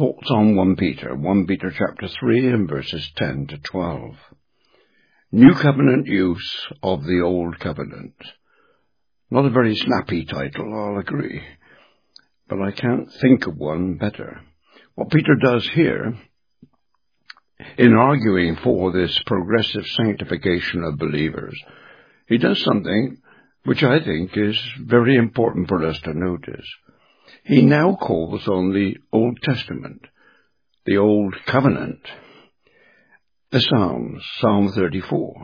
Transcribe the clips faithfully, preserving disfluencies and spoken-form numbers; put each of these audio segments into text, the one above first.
Thoughts on First Peter, First Peter chapter three and verses ten to twelve. New Covenant use of the Old Covenant. Not a very snappy title, I'll agree, but I can't think of one better. What Peter does here, in arguing for this progressive sanctification of believers, he does something which I think is very important for us to notice. He now calls on the Old Testament, the Old Covenant, the Psalms, Psalm thirty-four.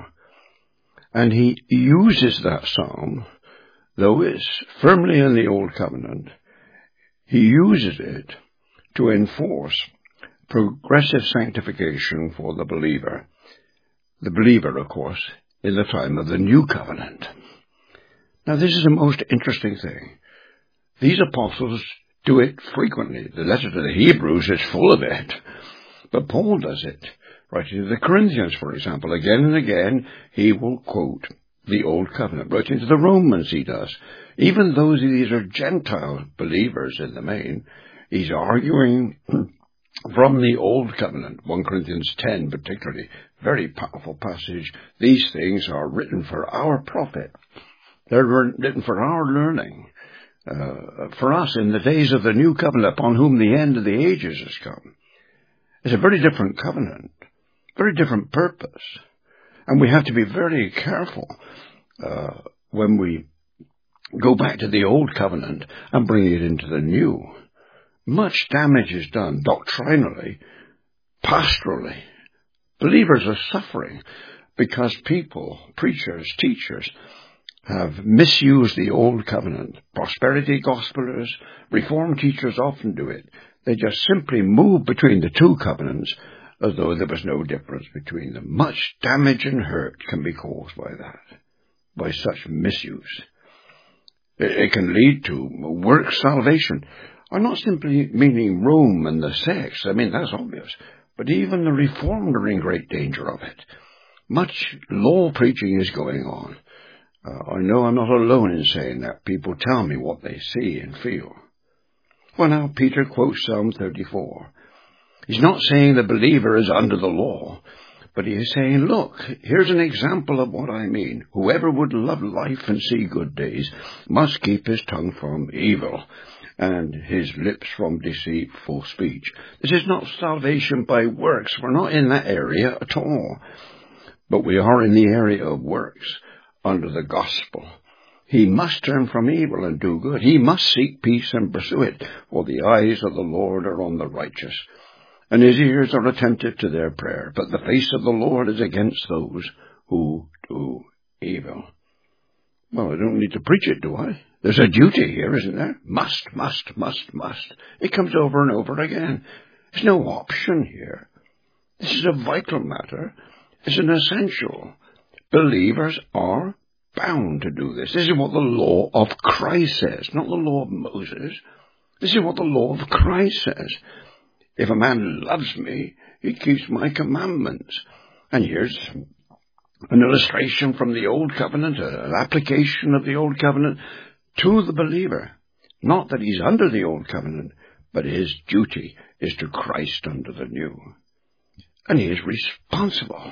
And he uses that psalm, though it's firmly in the Old Covenant, he uses it to enforce progressive sanctification for the believer. The believer, of course, in the time of the New Covenant. Now, this is a most interesting thing. These apostles do it frequently. The letter to the Hebrews is full of it. But Paul does it. Writing to the Corinthians, for example, again and again, he will quote the Old Covenant. Writing to the Romans, he does. Even though these are Gentile believers in the main, he's arguing from the Old Covenant. First Corinthians ten particularly, very powerful passage. These things are written for our profit. They're written for our learning. Uh, for us in the days of the New Covenant, upon whom the end of the ages has come. It's a very different covenant, very different purpose. And we have to be very careful uh, when we go back to the Old Covenant and bring it into the New. Much damage is done doctrinally, pastorally. Believers are suffering because people, preachers, teachers, have misused the Old Covenant. Prosperity gospelers, Reformed teachers often do it. They just simply move between the two covenants as though there was no difference between them. Much damage and hurt can be caused by that, by such misuse. It, it can lead to work salvation. I'm not simply meaning Rome and the sex. I mean, that's obvious. But even the Reformed are in great danger of it. Much law preaching is going on. Uh, I know I'm not alone in saying that. People tell me what they see and feel. Well, now Peter quotes Psalm thirty-four. He's not saying the believer is under the law, but he is saying, look, here's an example of what I mean. Whoever would love life and see good days must keep his tongue from evil and his lips from deceitful speech. This is not salvation by works. We're not in that area at all. But we are in the area of works. Under the gospel. He must turn from evil and do good. He must seek peace and pursue it, for the eyes of the Lord are on the righteous, and his ears are attentive to their prayer. But the face of the Lord is against those who do evil. Well, I don't need to preach it, do I? There's a duty here, isn't there? Must, must, must, must. It comes over and over again. There's no option here. This is a vital matter. It's an essential. Believers are bound to do this. This is what the law of Christ says, not the law of Moses. This is what the law of Christ says. If a man loves me, he keeps my commandments. And here's an illustration from the Old Covenant, an application of the Old Covenant to the believer. Not that he's under the Old Covenant, but his duty is to Christ under the New. And he is responsible.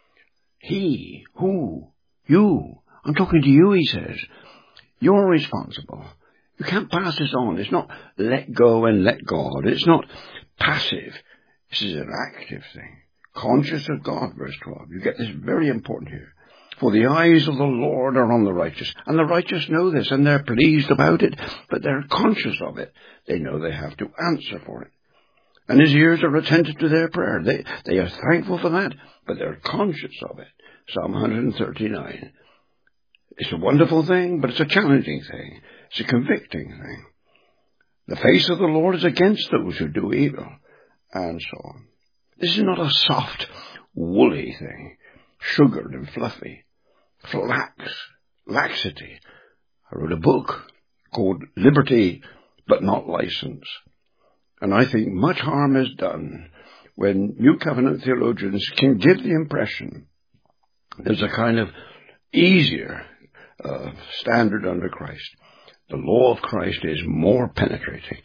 He, who, you, I'm talking to you, he says. You're responsible. You can't pass this on. It's not let go and let God. It's not passive. This is an active thing. Conscious of God, verse twelve. You get this very important here. For the eyes of the Lord are on the righteous. And the righteous know this, and they're pleased about it, but they're conscious of it. They know they have to answer for it. And his ears are attentive to their prayer. They, they are thankful for that, but they're conscious of it. Psalm one thirty-nine. It's a wonderful thing, but it's a challenging thing. It's a convicting thing. The face of the Lord is against those who do evil, and so on. This is not a soft, woolly thing, sugared and fluffy. Lax, laxity. I wrote a book called Liberty, but Not License. And I think much harm is done when New Covenant theologians can give the impression there's a kind of easier uh, standard under Christ. The law of Christ is more penetrating.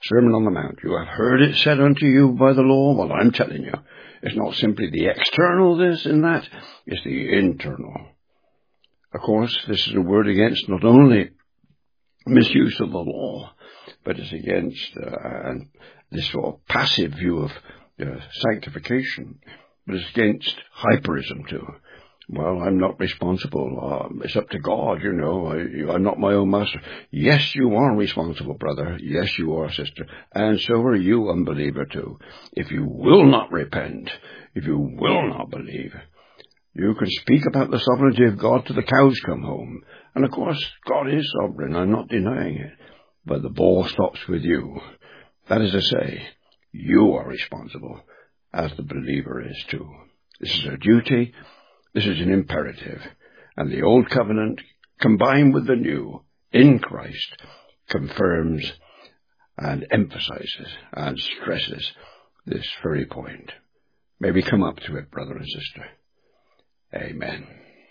Sermon on the Mount. You have heard it said unto you by the law. Well, I'm telling you, it's not simply the external this and that, it's the internal. Of course, this is a word against not only misuse of the law, but it's against uh, this sort of passive view of uh, sanctification, but it's against hyperism too. Well, I'm not responsible. Uh, it's up to God, you know. I, I'm not my own master. Yes, you are responsible, brother. Yes, you are, sister. And so are you, unbeliever, too. If you will not repent, if you will not believe, you can speak about the sovereignty of God till the cows come home. And of course, God is sovereign. I'm not denying it. But the ball stops with you. That is to say, you are responsible, as the believer is too. This is a duty. This is an imperative, and the Old Covenant, combined with the New, in Christ, confirms and emphasizes and stresses this very point. May we come up to it, brother and sister. Amen.